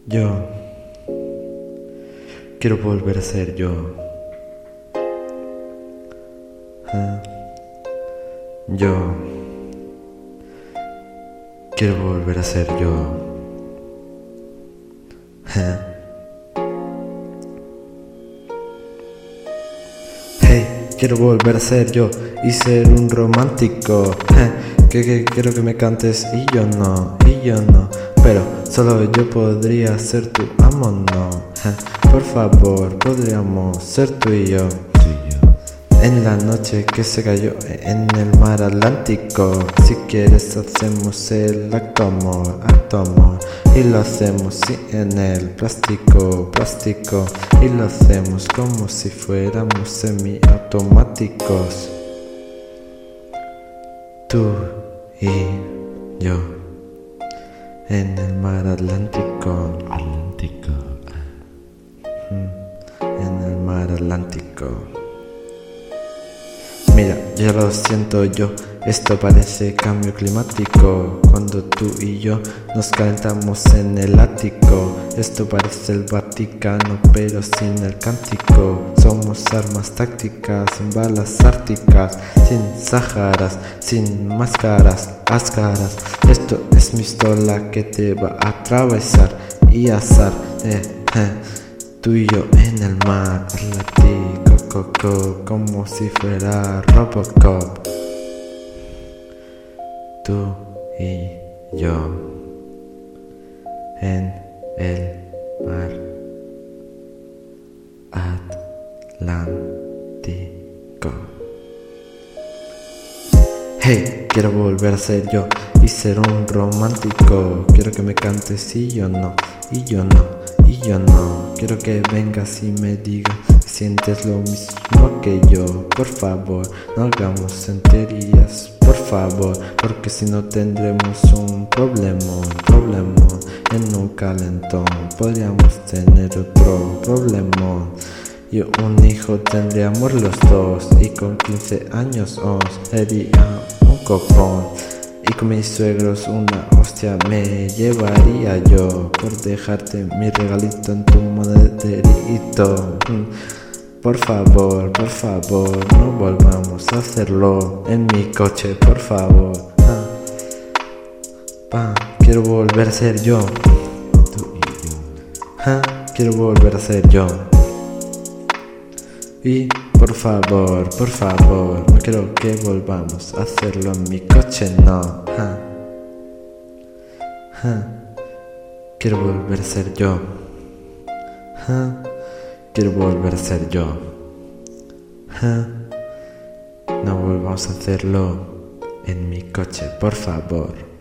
Yo quiero volver a ser yo. Yo quiero volver a ser yo. Hey, quiero volver a ser yo y ser un romántico. Que quiero que me cantes y yo no, pero solo yo podría ser tu amo, no. Por favor, podríamos ser tú y yo. En la noche que se cayó en el mar Atlántico. Si quieres hacemos el acto amor. Y lo hacemos en el plástico. Y lo hacemos como si fuéramos semiautomáticos. Tú y yo en el mar Atlántico. En el mar Atlántico. Mira, ya lo siento yo, esto parece cambio climático. Cuando tú y yo nos calentamos en el ático. Esto parece el Vaticano, pero sin el cántico. Somos armas tácticas, sin balas árticas, sin Saharas, sin máscaras, áscaras. Esto es mi pistola que te va a atravesar y asar. Tú y yo en el mar Atlántico, como si fuera Robocop. Tú y yo en el mar Atlántico. Hey, quiero volver a ser yo y ser un romántico. Quiero que me cantes y yo no. Quiero que vengas y me digas si sientes lo mismo que yo. Por favor, no hagamos tonterías, por favor, porque si no tendremos un problema en un calentón. Podríamos tener otro problema. Y un hijo tendríamos los dos, y con 15 años sería un copón. Y con mis suegros una hostia me llevaría yo por dejarte mi regalito en tu monederito. Por favor, no volvamos a hacerlo en mi coche, por favor. Quiero volver a ser yo. Quiero volver a ser yo. Y por favor, no quiero que volvamos a hacerlo en mi coche, no. Quiero volver a ser yo. Quiero volver a ser yo. No volvamos a hacerlo en mi coche, por favor.